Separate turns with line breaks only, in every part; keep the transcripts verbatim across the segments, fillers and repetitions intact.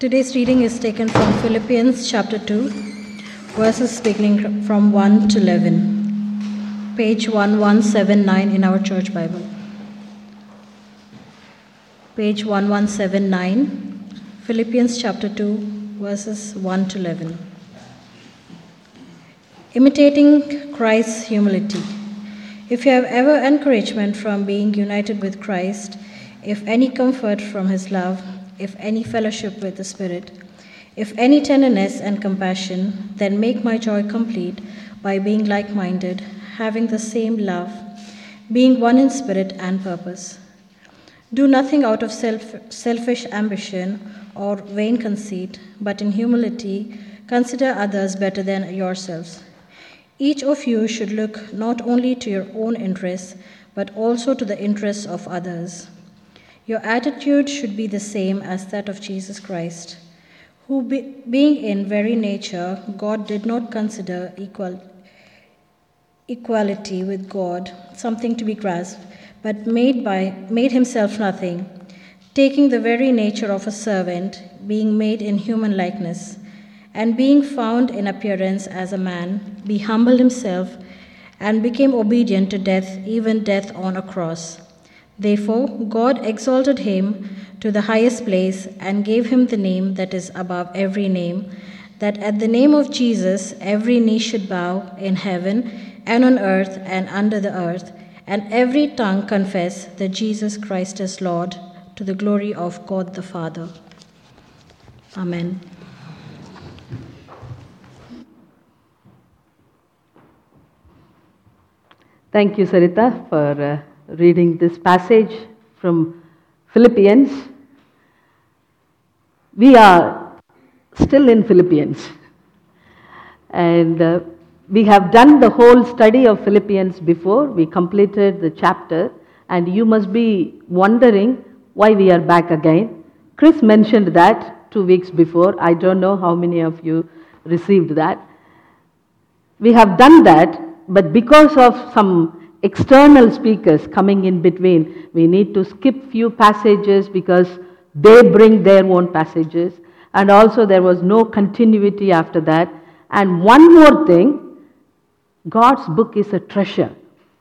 Today's reading is taken from Philippians chapter two, verses beginning from one to eleven, page eleven seventy-nine in our church Bible. Page eleven seventy-nine, Philippians chapter two, verses one to eleven. Imitating Christ's humility. If you have ever encouragement from being united with Christ, if any comfort from his love, if any fellowship with the Spirit, if any tenderness and compassion, then make my joy complete by being like-minded, having the same love, being one in spirit and purpose. Do nothing out of self, selfish ambition or vain conceit, but in humility consider others better than yourselves. Each of you should look not only to your own interests, but also to the interests of others. Your attitude should be the same as that of Jesus Christ, who, be, being in very nature God, did not consider equal, equality with God something to be grasped, but made, by, made himself nothing, taking the very nature of a servant, being made in human likeness, and being found in appearance as a man, he humbled himself and became obedient to death, even death on a cross. Therefore, God exalted him to the highest place and gave him the name that is above every name, that at the name of Jesus every knee should bow in heaven and on earth and under the earth, and every tongue confess that Jesus Christ is Lord, to the glory of God the Father. Amen.
Thank you, Sarita, for uh, reading this passage from Philippians. We are still in Philippians, and uh, we have done the whole study of Philippians before. We completed the chapter, and you must be wondering why we are back again. Chris mentioned that two weeks before. I don't know how many of you received that. We have done that, but because of some external speakers coming in between, we need to skip few passages because they bring their own passages, and also there was no continuity after that. And one more thing, God's book is a treasure.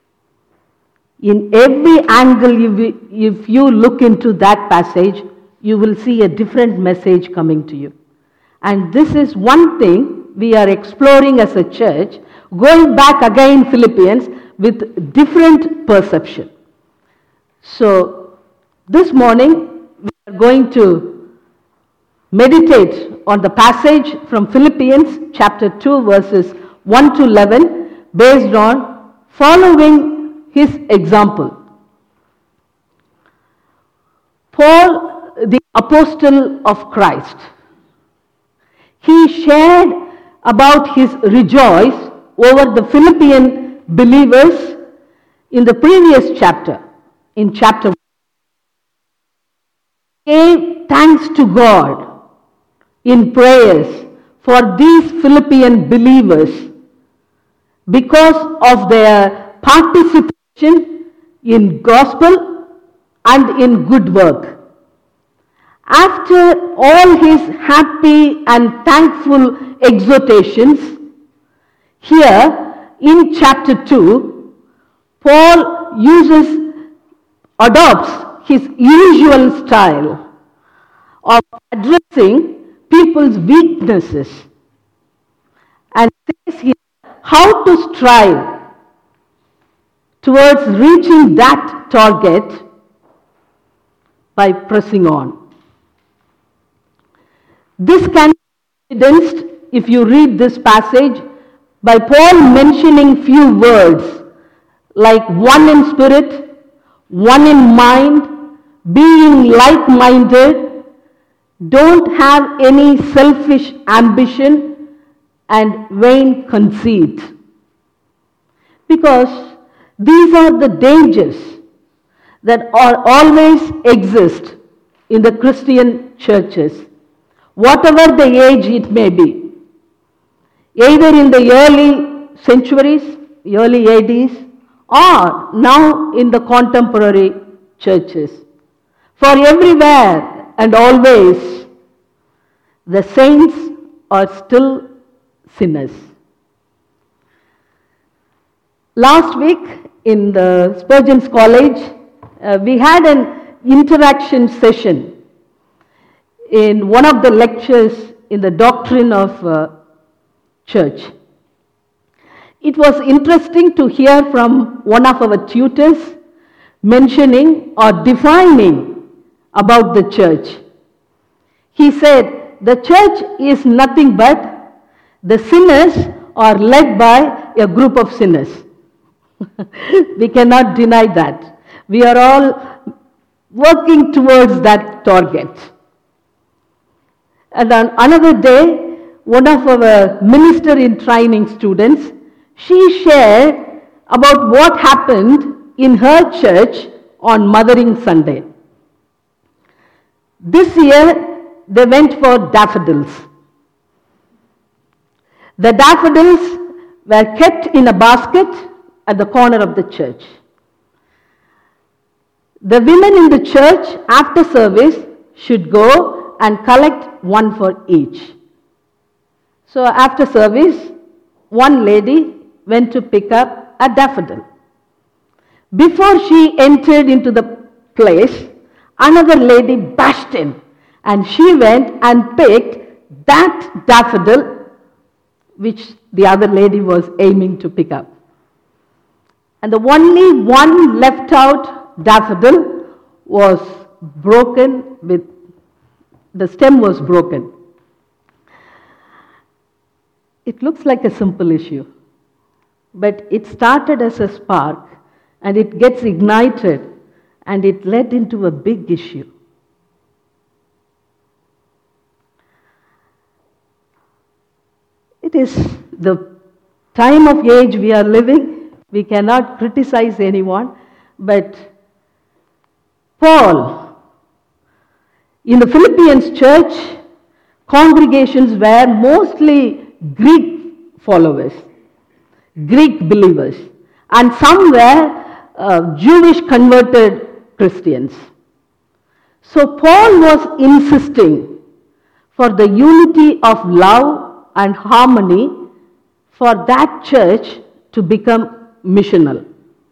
In every angle, if you look into that passage, you will see a different message coming to you. And this is one thing we are exploring as a church, going back again Philippians with different perception. So this morning we are going to meditate on the passage from Philippians chapter two, verses one to eleven, based on following his example. Paul, the apostle of Christ, he shared about his rejoice over the Philippian believers in the previous chapter, in chapter one. He gave thanks to God in prayers for these Philippian believers because of their participation in gospel and in good work. After all his happy and thankful exhortations, here in chapter two, Paul uses, adopts his usual style of addressing people's weaknesses and says here how to strive towards reaching that target by pressing on. This can be evidenced if you read this passage by Paul mentioning few words like one in spirit, one in mind, being like-minded, don't have any selfish ambition and vain conceit. Because these are the dangers that are always exist in the Christian churches, whatever the age it may be. Either in the early centuries, early A Ds, or now in the contemporary churches. For everywhere and always, the saints are still sinners. Last week in the Spurgeon's College, uh, we had an interaction session in one of the lectures in the doctrine of uh, church. It was interesting to hear from one of our tutors mentioning or defining about the church. He said, the church is nothing but the sinners are led by a group of sinners. We cannot deny that. We are all working towards that target. And on another day, one of our minister in training students, she shared about what happened in her church on Mothering Sunday. This year, they went for daffodils. The daffodils were kept in a basket at the corner of the church. The women in the church after service should go and collect one for each. So after service, one lady went to pick up a daffodil. Before she entered into the place, another lady bashed in, and she went and picked that daffodil which the other lady was aiming to pick up. And the only one left out daffodil was broken with, the stem was broken. It looks like a simple issue, but it started as a spark and it gets ignited and it led into a big issue. It is the time of age we are living. We cannot criticize anyone, but Paul, in the Philippians church, congregations were mostly Greek followers, Greek believers, and some were uh, Jewish converted Christians. So Paul was insisting for the unity of love and harmony for that church to become missional.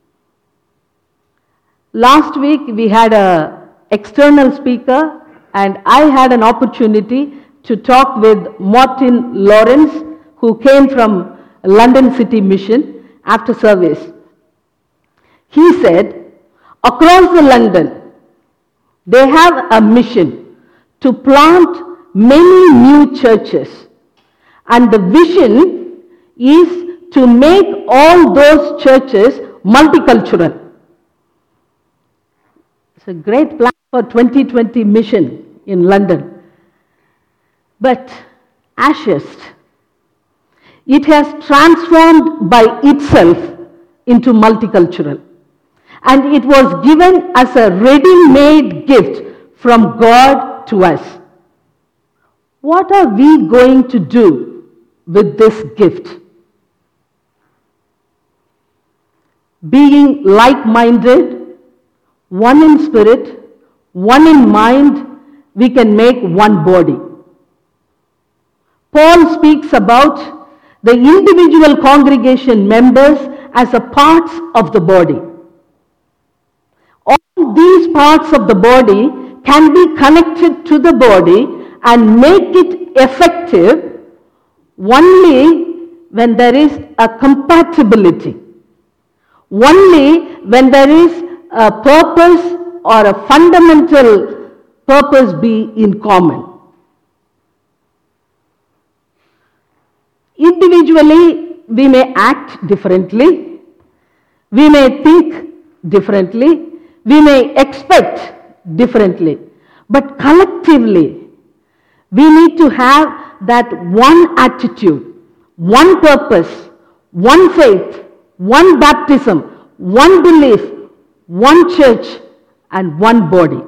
Last week we had an external speaker and I had an opportunity to talk with Martin Lawrence, who came from London City Mission after service. He said, across the London, they have a mission to plant many new churches. And the vision is to make all those churches multicultural. It's a great plan for twenty twenty mission in London. But Ashurst, it has transformed by itself into multicultural. And it was given as a ready-made gift from God to us. What are we going to do with this gift? Being like-minded, one in spirit, one in mind, we can make one body. Paul speaks about the individual congregation members as a parts of the body. All these parts of the body can be connected to the body and make it effective only when there is a compatibility. Only when there is a purpose or a fundamental purpose be in common. Individually, we may act differently, we may think differently, we may expect differently, but collectively, we need to have that one attitude, one purpose, one faith, one baptism, one belief, one church, and one body.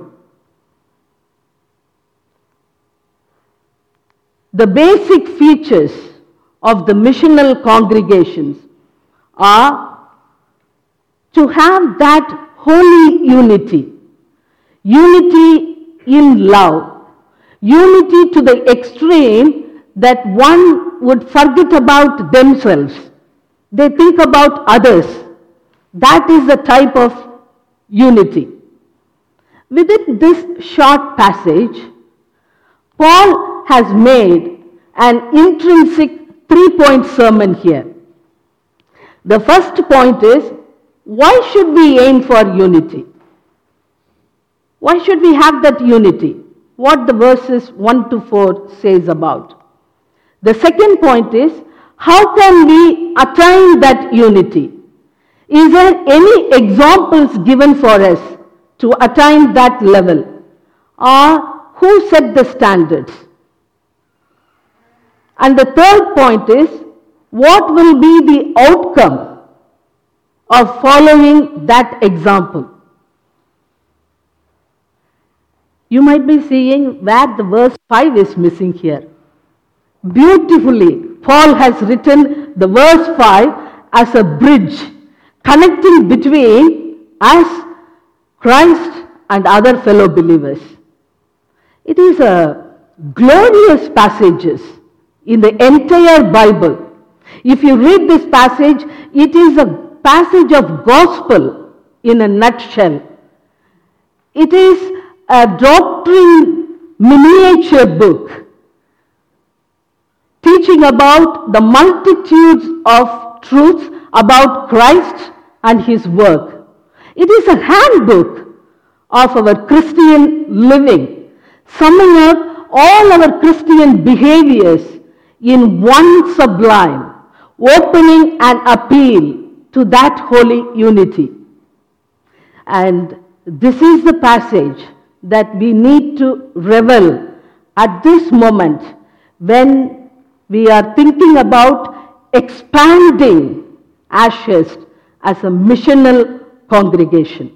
The basic features of the missional congregations are to have that holy unity, unity in love, Unity to the extreme that one would forget about themselves. They think about others. That is the type of unity. Within this short passage, Paul has made an intrinsic three-point sermon here. The first point is, why should we aim for unity? Why should we have that unity? What the verses one to four says about. The second point is, how can we attain that unity? Is there any examples given for us to attain that level? Or who set the standards? And the third point is, what will be the outcome of following that example? You might be seeing where the verse five is missing here. Beautifully, Paul has written the verse five as a bridge connecting between us, Christ, and other fellow believers. It is a glorious passages in the entire Bible. If you read this passage, it is a passage of gospel in a nutshell. It is a doctrine miniature book teaching about the multitudes of truths about Christ and His work. It is a handbook of our Christian living, summing up all our Christian behaviors in one sublime, opening an appeal to that holy unity. And this is the passage that we need to revel at this moment when we are thinking about expanding Ashes as a missional congregation.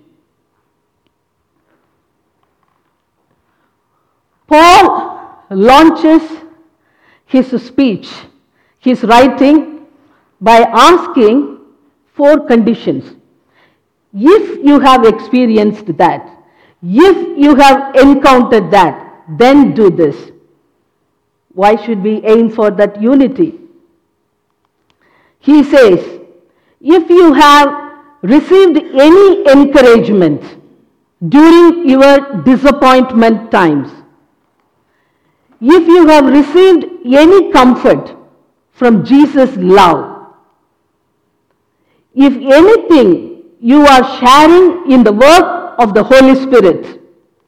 Paul launches his speech, his writing, by asking four conditions. If you have experienced that, if you have encountered that, then do this. Why should we aim for that unity? He says, if you have received any encouragement during your disappointment times, if you have received any comfort from Jesus' love, if anything you are sharing in the work of the Holy Spirit,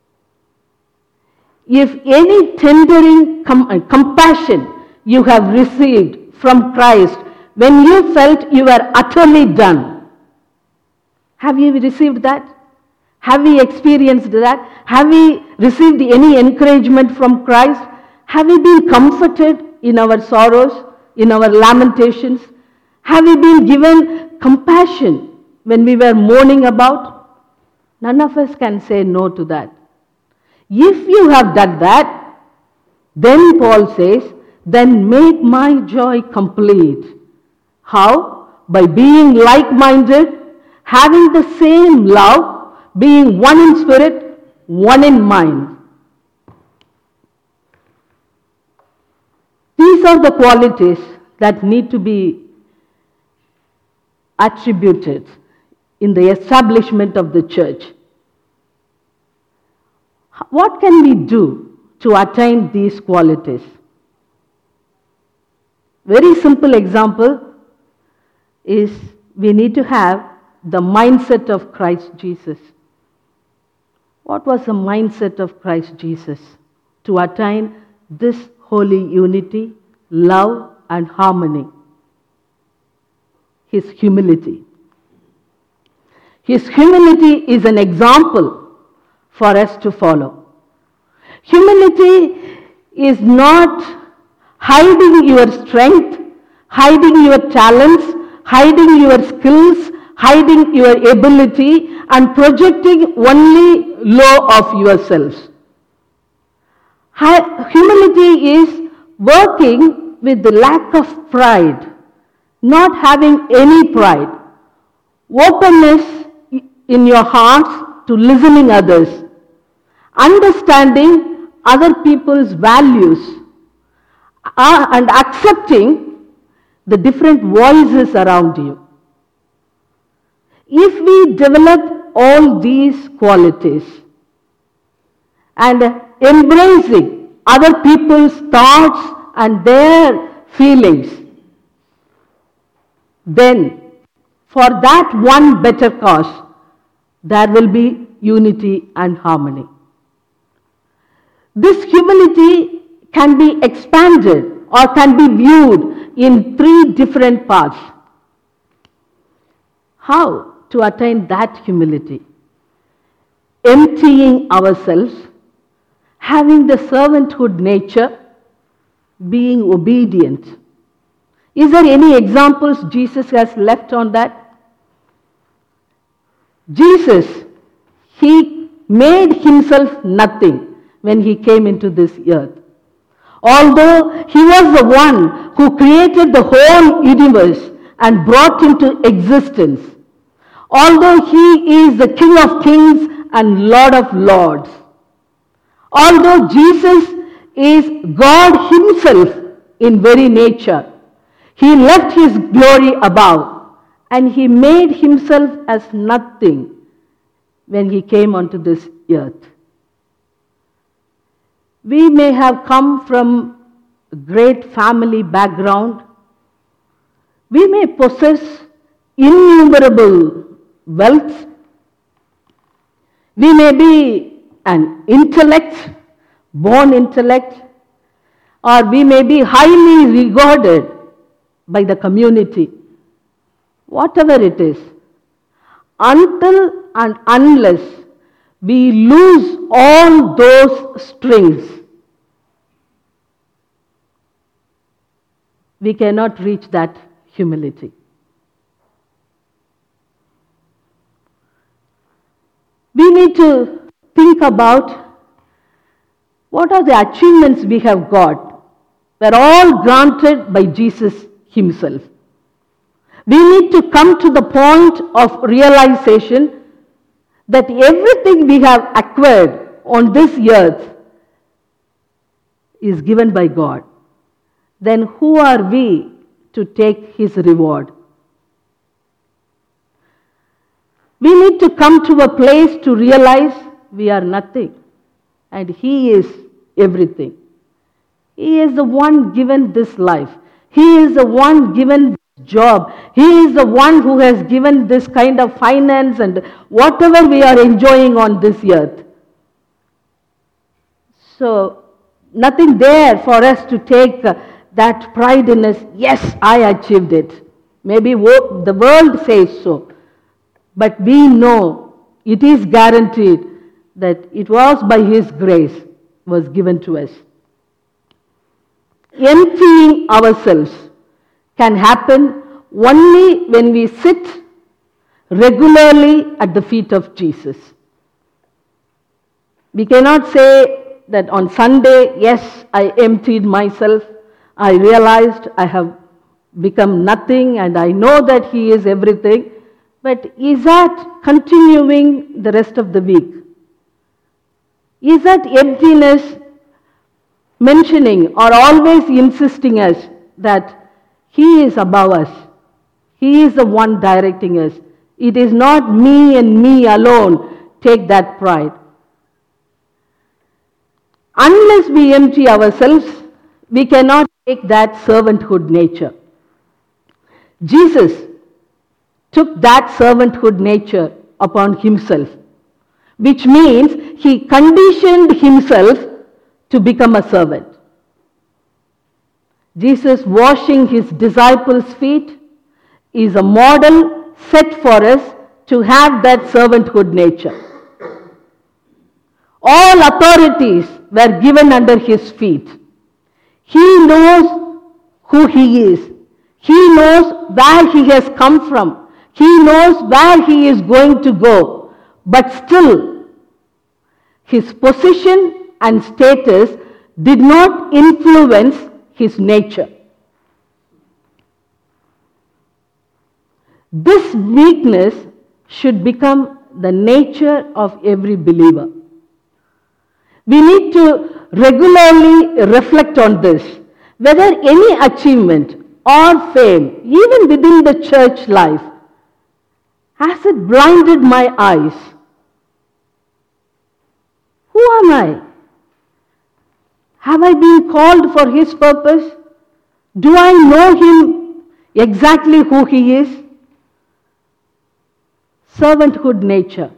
if any tendering com- compassion you have received from Christ when you felt you were utterly done, have you received that? Have we experienced that? Have we received any encouragement from Christ? Have we been comforted in our sorrows, in our lamentations? Have we been given compassion when we were mourning about? None of us can say no to that. If you have done that, then Paul says, then make my joy complete. How? By being like-minded, having the same love, being one in spirit, one in mind. These are the qualities that need to be attributed in the establishment of the church. What can we do to attain these qualities? Very simple example is we need to have the mindset of Christ Jesus. What was the mindset of Christ Jesus to attain this holy unity, love, and harmony? His humility. His humility is an example for us to follow. Humility is not hiding your strength, hiding your talents, hiding your skills, hiding your ability, and projecting only low of yourselves. Humility is working with the lack of pride, not having any pride, openness in your hearts to listening others, understanding other people's values uh, and accepting the different voices around you. If we develop all these qualities and embracing other people's thoughts and their feelings, then for that one better cause, there will be unity and harmony. This humility can be expanded or can be viewed in three different parts. How to attain that humility? Emptying ourselves, having the servanthood nature, being obedient. Is there any examples Jesus has left on that? Jesus, he made himself nothing when he came into this earth. Although he was the one who created the whole universe and brought into existence. Although he is the King of Kings and Lord of Lords. Although Jesus is God himself in very nature. He left his glory above and he made himself as nothing when he came onto this earth. We may have come from a great family background. We may possess innumerable wealth. We may be an intellect, born intellect, or we may be highly regarded by the community. Whatever it is, until and unless we lose all those strings, we cannot reach that humility. We need to think about what are the achievements we have got. They're all granted by Jesus himself. We need to come to the point of realization that everything we have acquired on this earth is given by God. Then who are we to take his reward? We need to come to a place to realize we are nothing and he is everything. He is the one given this life. He is the one given this job. He is the one who has given this kind of finance and whatever we are enjoying on this earth. So, nothing there for us to take uh, that pride in us. Yes, I achieved it. Maybe wo- the world says so. But we know it is guaranteed that it was by his grace was given to us. Emptying ourselves can happen only when we sit regularly at the feet of Jesus. We cannot say that on Sunday, yes, I emptied myself, I realized I have become nothing and I know that he is everything, but is that continuing the rest of the week? Is that emptiness mentioning or always insisting us that he is above us? He is the one directing us. It is not me and me alone. Take that pride. Unless we empty ourselves, we cannot take that servanthood nature. Jesus took that servanthood nature upon himself, which means he conditioned himself to become a servant. Jesus washing his disciples' feet is a model set for us to have that servanthood nature. All authorities were given under his feet. He knows who he is. He knows where he has come from. He knows where he is going to go. But still, his position and status did not influence his nature. This weakness should become the nature of every believer. We need to regularly reflect on this. Whether any achievement or fame, even within the church life, has it blinded my eyes? Who am I? Have I been called for His purpose? Do I know Him exactly who He is? Servanthood nature.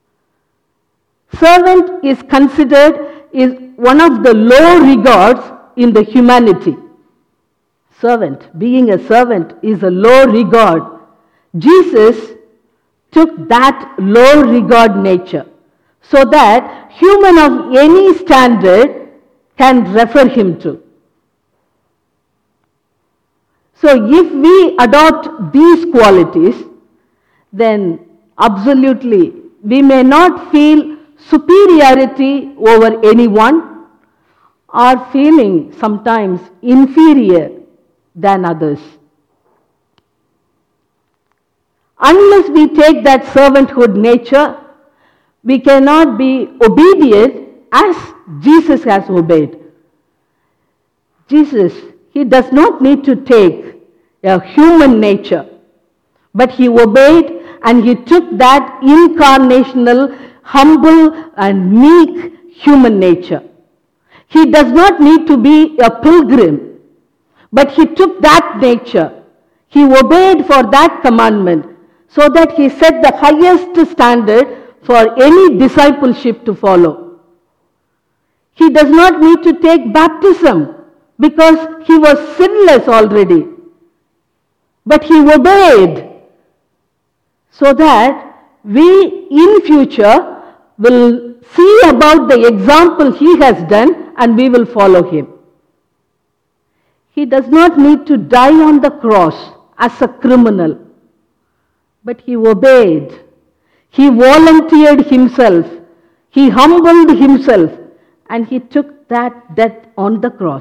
Servant is considered is one of the low regards in the humanity. Servant, being a servant, is a low regard. Jesus took that low regard nature so that human of any standard can refer Him to. So if we adopt these qualities, then absolutely we may not feel superiority over anyone or feeling sometimes inferior than others. Unless we take that servanthood nature, we cannot be obedient as Jesus has obeyed. Jesus, He does not need to take a human nature, but He obeyed and He took that incarnational, humble and meek human nature. He does not need to be a pilgrim, but He took that nature. He obeyed for that commandment so that He set the highest standard for any discipleship to follow. He does not need to take baptism because He was sinless already, but He obeyed so that we in future will see about the example He has done and we will follow Him. He does not need to die on the cross as a criminal, but He obeyed. He volunteered Himself. He humbled Himself and He took that death on the cross.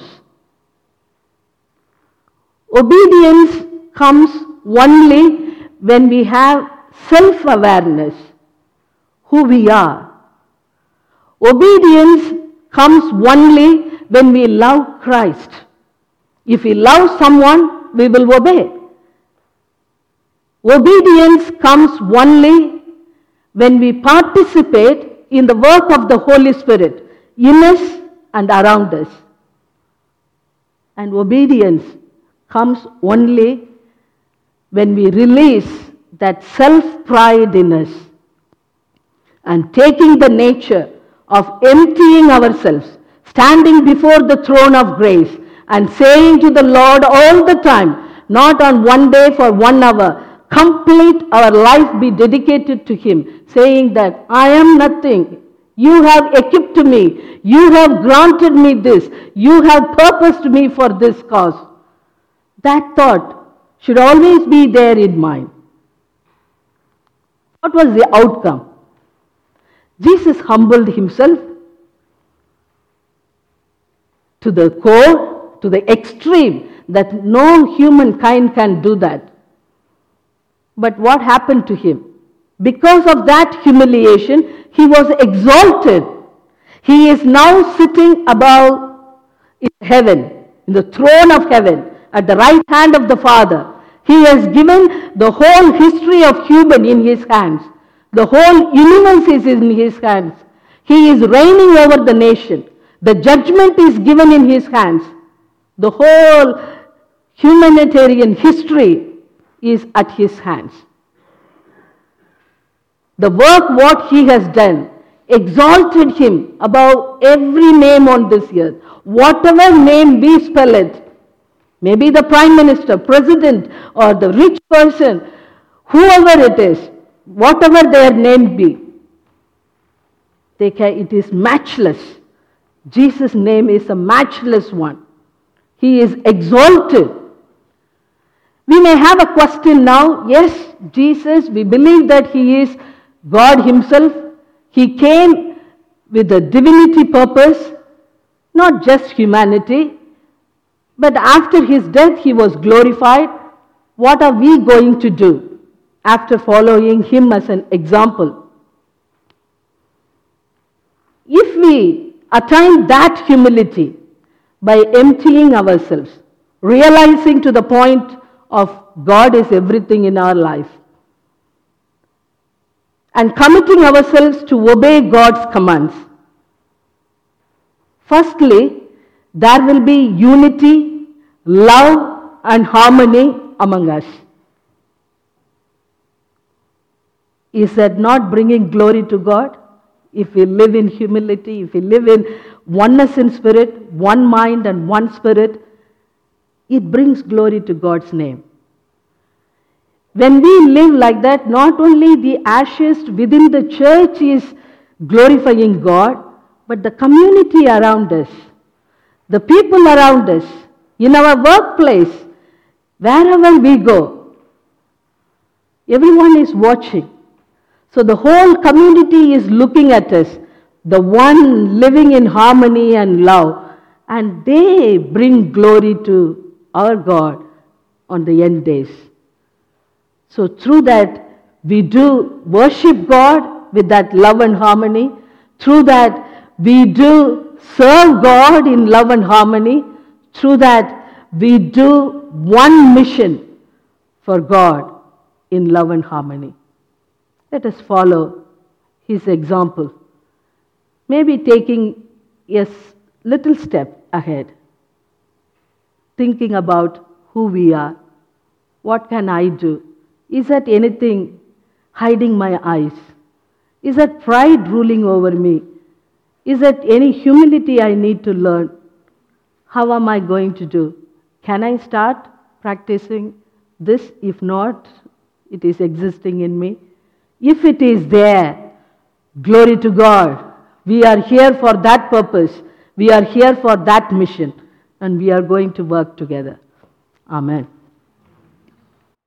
Obedience comes only when we have self-awareness, who we are. Obedience comes only when we love Christ. If we love someone, we will obey. Obedience comes only when we participate in the work of the Holy Spirit in us and around us. And obedience comes only when we release that self-pride in us and taking the nature of emptying ourselves, standing before the throne of grace and saying to the Lord all the time, not on one day for one hour, complete our life be dedicated to Him, saying that I am nothing. You have equipped me. You have granted me this. You have purposed me for this cause. That thought should always be there in mind. What was the outcome? Jesus humbled Himself to the core, to the extreme, that no humankind can do that. But what happened to Him? Because of that humiliation, He was exalted. He is now sitting above in heaven, in the throne of heaven, at the right hand of the Father. He has given the whole history of human in His hands. The whole universe is in His hands. He is reigning over the nation. The judgment is given in His hands. The whole humanitarian history is at His hands. The work what He has done exalted Him above every name on this earth. Whatever name we spell it, maybe the Prime Minister, President, or the rich person, whoever it is, whatever their name be, they can, it is matchless. Jesus' name is a matchless one. He is exalted. We may have a question now. Yes, Jesus, we believe that He is God Himself. He came with a divinity purpose, not just humanity. But after His death, He was glorified. What are we going to do after following Him as an example? If we attain that humility by emptying ourselves, realizing to the point of God is everything in our life, and committing ourselves to obey God's commands. Firstly, there will be unity, love, and harmony among us. Is that not bringing glory to God? If we live in humility, if we live in oneness in spirit, one mind and one spirit, it brings glory to God's name. When we live like that, not only the ashes within the church is glorifying God, but the community around us, the people around us, in our workplace, wherever we go, everyone is watching. So the whole community is looking at us, the one living in harmony and love, and they bring glory to our God on the end days. So through that, we do worship God with that love and harmony. Through that, we do serve God in love and harmony. Through that, we do one mission for God in love and harmony. Let us follow his example. Maybe taking a little step ahead. Thinking about who we are. What can I do? Is that anything hiding my eyes? Is that pride ruling over me? Is that any humility I need to learn? How am I going to do? Can I start practicing this? If not, it is existing in me. If it is there, glory to God. We are here for that purpose. We are here for that mission. And we are going to work together. Amen.